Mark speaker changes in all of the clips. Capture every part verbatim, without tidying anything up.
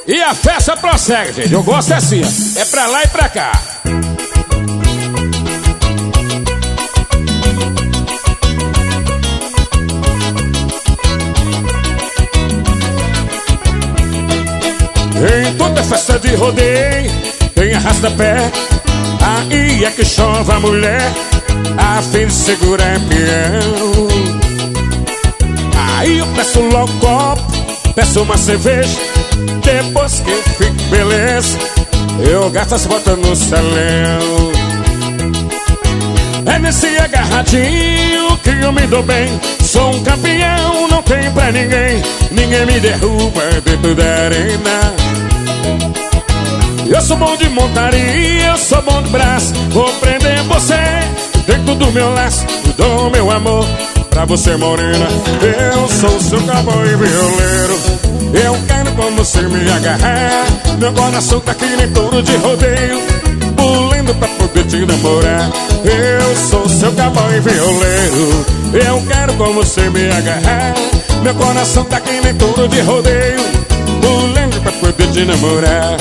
Speaker 1: E a festa prossegue, gente. Eu gosto assim, ó. É pra lá e pra cá. Em toda festa de rodeio tem arrasta-pé. Aí é que chove a mulher, a fim de segurar peão. Aí eu peço logo copo, peço uma cerveja. Depois que eu fico beleza, eu gasto as botas no salão. É nesse agarradinho que eu me dou bem. Sou um campeão, não tem pra ninguém. Ninguém me derruba dentro da arena. Eu sou bom de montaria, eu sou bom de braço. Vou prender você dentro do meu laço. Dou meu amor pra você, morena. Eu sou seu cowboy violeiro. Eu quero como você me agarrar. Meu coração tá que nem touro de rodeio, pulando pra poder te namorar. Eu sou seu cowboy violeiro. Eu quero como você me agarrar. Meu coração tá que nem touro de rodeio, pulando pra poder te namorar.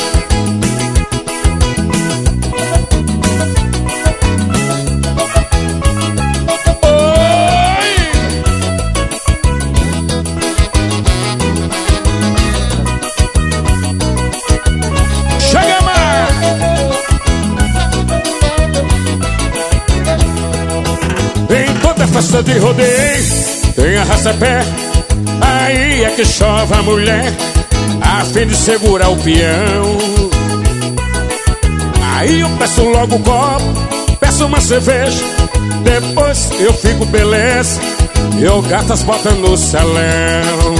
Speaker 1: Festa de rodeio tem arrasta-pé. Aí é que chove a mulher, a fim de segurar o peão. Aí eu peço logo um copo, peço uma cerveja. Depois eu fico beleza, eu gasto as botas no salão.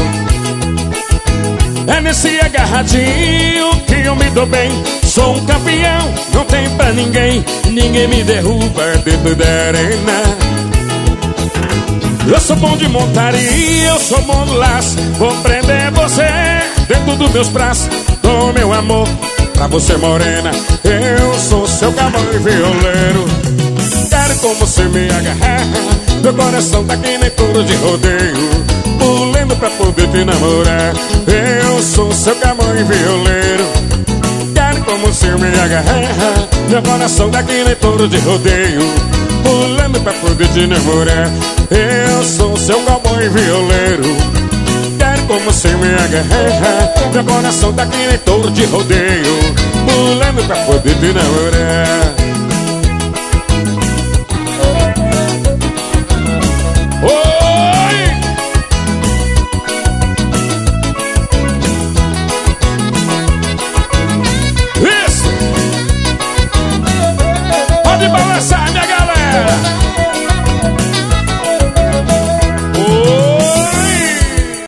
Speaker 1: É nesse agarradinho que eu me dou bem. Sou um campeão, não tem pra ninguém. Ninguém me derruba dentro da arena. Eu sou bom de montaria, eu sou bom do laço. Vou prender você dentro dos meus braços. Dou meu amor pra você, morena. Eu sou seu cowboy violeiro. Quero como você me agarrar. Meu coração tá que nem touro de rodeio, pulando pra poder te namorar. Eu sou seu cowboy violeiro. Quero como você me agarrar. Meu coração tá que nem touro de rodeio, pulando pra poder te namorar. Eu sou seu cowboy violeiro. Quero como você me agarrar. Meu coração tá que nem touro de rodeio, pulando pra poder te namorar. Oi! Isso! Pode balançar, minha galera!